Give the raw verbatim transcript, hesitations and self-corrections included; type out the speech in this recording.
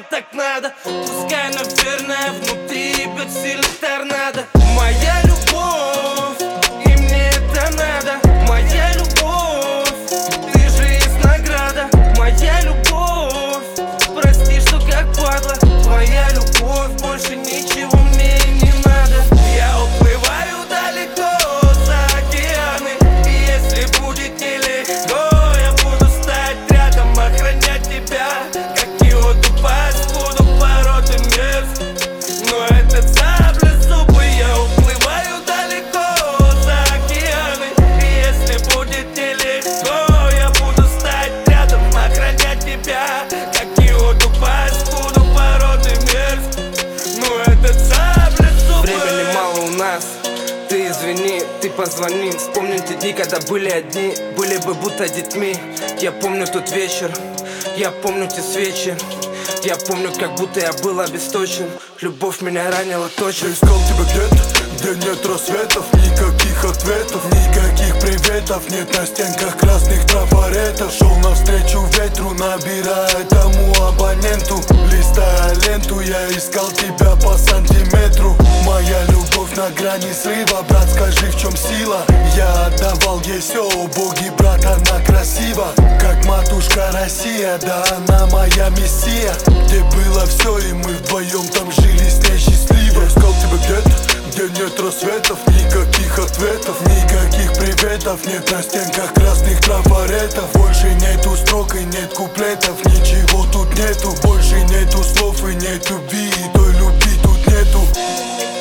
так надо. Пускай, наверное, внутри бьет сильный торнадо. Моя любовь, и мне это надо. Моя любовь, ты же есть награда. Моя любовь, прости, что как падла. Твоя любовь, больше ничего мне и не надо. Я уплываю далеко за океаны, и если будет нелегко, я буду стать рядом, охранять тебя, как и воду пасть, буду породы мерз. Но этот саблезубый, я уплываю далеко за океаны, и если будет нелегко, я буду стать рядом, охранять тебя, как и воду пасть, буду породы мерз. Но этот саблезубый. Времени мало у нас, ты извини, ты позвони. Вспомни те дни, когда были одни, были бы будто детьми. Я помню тот вечер, я помню те свечи. Я помню, как будто я был обесточен. Любовь меня ранила точно. Я искал тебя где-то, где нет рассветов, никаких ответов, никаких приветов. Нет на стенках красных трафаретов. Шел навстречу ветру, набирая тому абоненту. Листая ленту, я искал тебя по сантиметру. Моя любовь на грани срыва, брат, скажи, в чем сила. Я отдавал ей все, о боги, брат, она красива, как матушка Россия, да она моя мессия. Где было все, и мы вдвоем там жили с ней счастливо. Я искал тебя где-то, где нет рассветов, никаких ответов, никаких приветов. Нет на стенках красных трафаретов. Больше нету строк и нет куплетов, ничего тут нету. Больше нету слов и нет любви, и той любви тут нету.